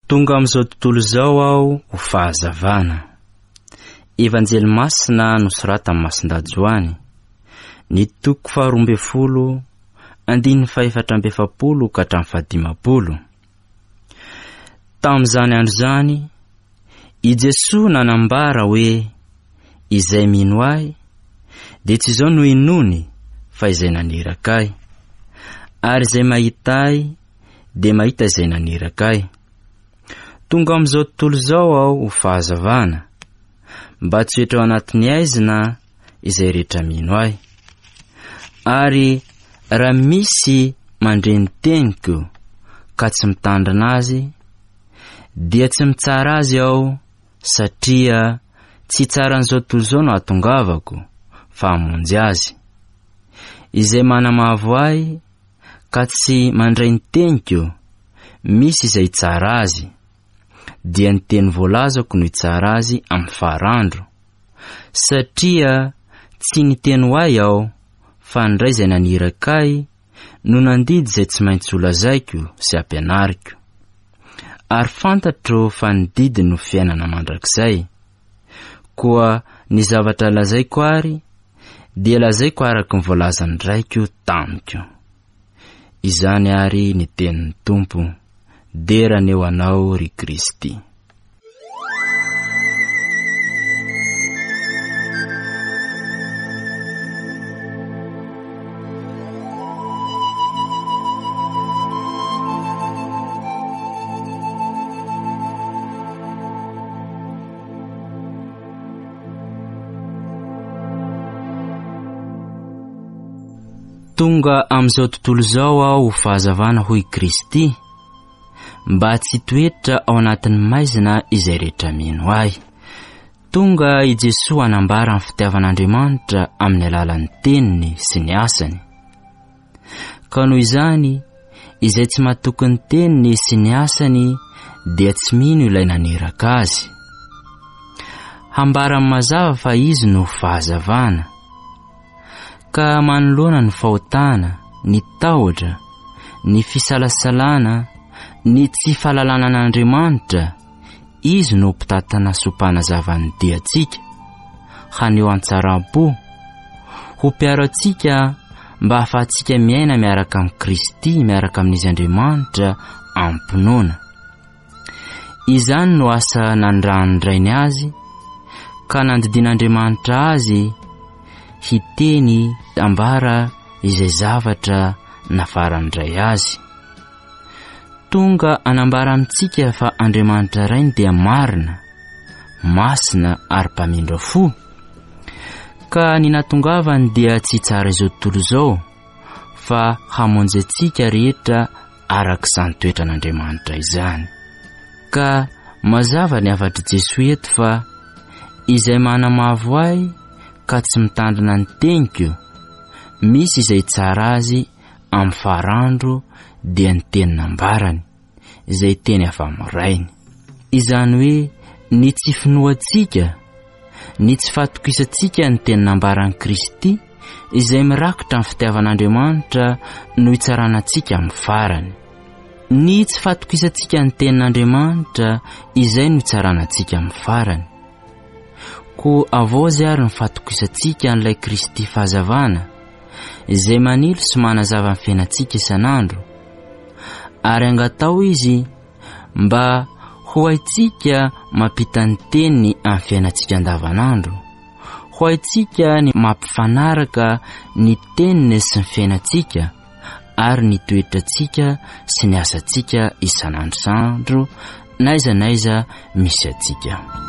Tonga amin'izao tontolo izao aho ho fahazavana. Evanjely masina nosorata amin'ny Masindahy Joany, ny toko 12, 470 ka hatramin'ny 510. Tamin'izany andro zany, i Jesosy nanambara hoe izay mino ahy dia tsy izao no inony fa izay naniraka ahy, ary izay mahita ahy dia mahita izay naniraka ahy. Tonga amin'izao tontolo izao aho ho fahazavana, mba tsy hoetra ao anatin'ny aizina izay rehetra mino ahy. Ary raha misy mandre ny teniko ka tsy mitandrina azy, dia tsy mitsara azy aho, satria tsy tsara an'izao tontolo izao no hatongavako fa hamonjy azy. Izay manamavo ahy ka tsy mandray ny teniko, misy izay tsara azy, dia ny teny voalazako no itsara azy amin'ny farandro, satria tsy niteny ho ahy aho, fa ndray izay naniraka ahy no nandidy izay tsy maintsy holazaiko sy ampianariko. Ary fantatro fa ny didy no fiainana mandrakizay. Koa ny zavatra lazaiko ary, dia lazaiko araka ny voalazany raiko tamiko. Izany ary ny tenin'ny Tompo, derany eo anao ry Kristy. Tonga amin'izao tontolo izao aho ho fahazavana hoy Kristy, mba tsy toetra ao anatin'ny maizina izay rehetra mino ahy. Tonga i Jesosy hanambara ny fitiavan'Andriamanitra amin'ny alalan'ny teniny sy ny asany. Ka noho izany, izay tsy mahatoky ny teniny sy ny asany dia tsy mino ilay naniraka azy. Hambara mazava fa izy no fahazavana, ka manoloana ny fahotana, ny tahotra, ny fisalasalana, ny tsy fahalalana an'Andriamanitra, izy no mpitantana sopana zavany diantsika, haneo an-tsaram-po, ho mpiaro antsika mba ahafahantsika miaina miaraka amin'ny Kristy, miaraka amin'izy Andriamanitra ampinoana. Izany no asa nandrahandrainy azy, ka nandidin'Andriamanitra azy hiteny ambara izay zavatra nafarandray azy. Tonga anambara amintsika fa Andriamanitra rainy dia marina, masina ary mpamindra fo. Ka ny natongavany dia tsy tsara izao tontolo izao, fa hamonjy antsika rehetra arak'izany toetran'Andriamanitra izany. Ka mazava ny afatry Jesosy eto fa izay manamavo ahy ka tsy mitandrina ny teniko, misy izay tsara azy amin'ny farandro dia ny teny nambarany, izay teny avy amin'ny rainy. Izany hoe ny tsy finoantsika, ny tsy fahatokisantsika ny teny nambaran'i Kristy, izay mirakitra amin'ny fitiavan'Andriamanitra no itsaranantsika amin'ny farany. Ny tsy fahatokisantsika ny tenin'Andriamanitra, izay no itsaranantsika amin'ny farany. Ko avozy ary ny fahatokisantsika n'ilay Kristy fahazavana, izay manilo sy manazava ny fiainantsika isan'andro, ary angatao izy mba ho haitsika mampita ny teniny amin'ny fiainantsika andavanandro, ho haitsika ny mampifanaraka ny teniny sy ny fiainantsika, ary ny toetrantsika sy ny asantsika isan'andro n'aiza misy antsika.